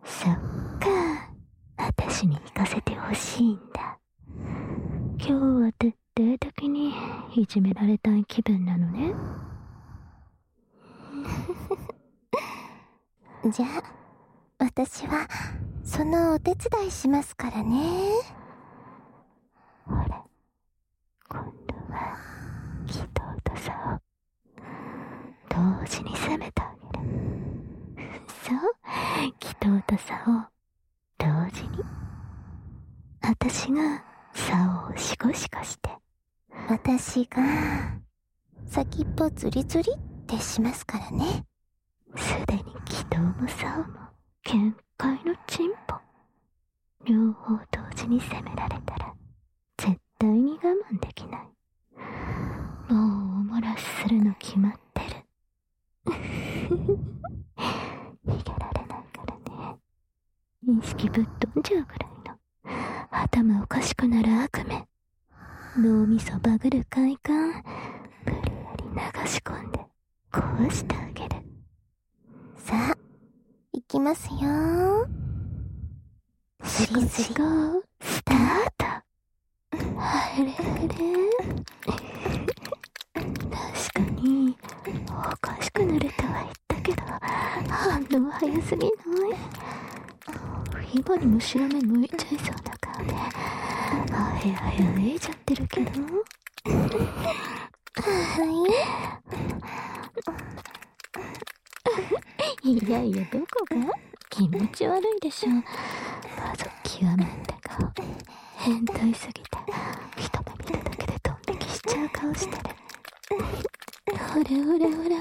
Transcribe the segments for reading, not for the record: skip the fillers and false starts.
そっか、私に行かせてほしいんだ。今日は徹底的にいじめられたい気分なのね。 じゃあ私はそのお手伝いしますからね。 ほら、今度は祈祷とさを同時に攻めてあげる。そう、祈祷とさを同時に。私がさをシコシコして、 私が先っぽズリズリってしますからね。 すでに祈祷もさも限界のチンポ。両方同時に責められたら絶対に我慢できない。もうおもらしするの決まってる。逃げられないからね。意識ぶっ飛んじゃうぐらいの頭おかしくなる悪夢。脳みそバグる快感、無理やり流し込んで壊してあげる。 さあ行きますよ。 シコシコスタート。あれあれ、確かにおかしくなるとは言ったけど反応早すぎない？今にも白目向いちゃいそうな顔であへあへめいちゃってるけど。いやいや、どこが気持ち悪いでしょ。謎極まった顔、変態すぎて一目見ただけでドン引きしちゃう顔してる。ほれほれほれほれ。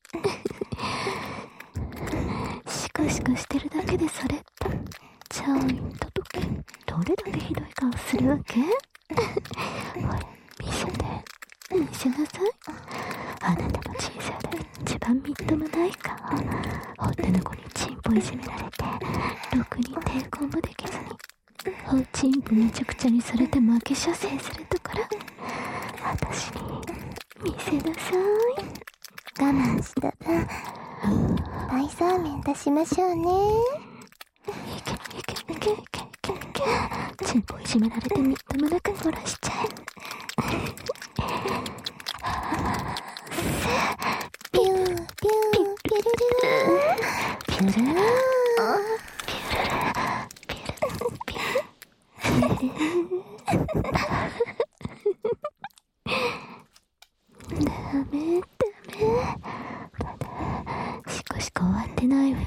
シコシコしてるだけでそれって、じゃあ言った時どれだけひどい顔するわけ？ほれ、見せなさい。あなたの人生で一番みっともない顔。女の子にチンポいじめられてろくに抵抗もできずにおチンポめちゃくちゃにされて負け射精するところ、私に見せなさい。 我慢した分大そうめん出しましょうね。 いけいけいけいけいけいけ。チンポいじめられてみっともなく漏らしちゃえ。 ピューピューピュルルピュルルピュルルピュルルピュルルダメまだシコシコ終わってないわよ。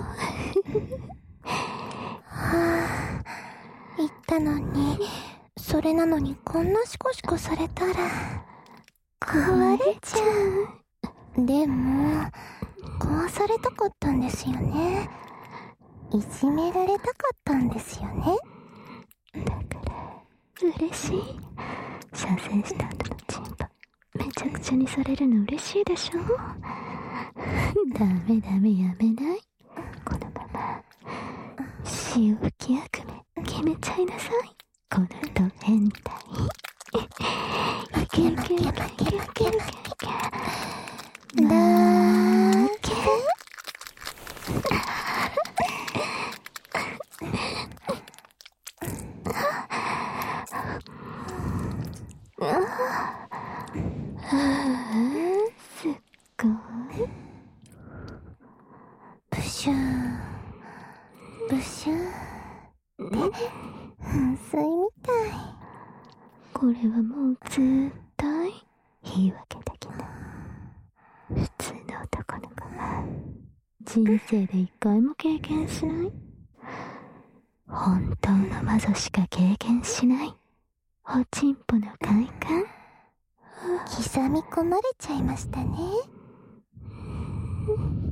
言ったのに、それなのにこんなシコシコされたら壊れちゃう。でも壊されたかったんですよね。いじめられたかったんですよね。 だから嬉しい。射精した後のチンポめちゃくちゃにされるの嬉しいでしょ。ダメダメ、やめない。このまま潮吹き悪夢決めちゃいなさい。このド変態。いけいけいけいけいけいけいけ。だけすっごい。 ブシューンブシューンって噴水みたい。 これはもう絶対言い訳できない。普通の男の子は人生で一回も経験しない、本当の魔女しか経験しないおちんぽの快感。 刻み込まれちゃいましたね。